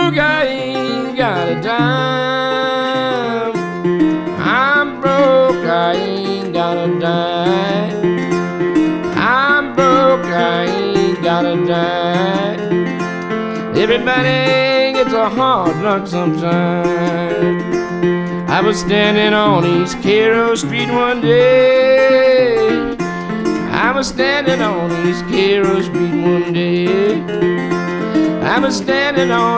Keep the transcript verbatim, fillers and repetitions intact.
broke, I ain't got a dime. I'm broke, I ain't got a dime. I'm broke, I ain't got a dime. Everybody gets a hard luck sometime. I was standing on East Cairo Street one day. I was standing on East Cairo Street one day. I was standing on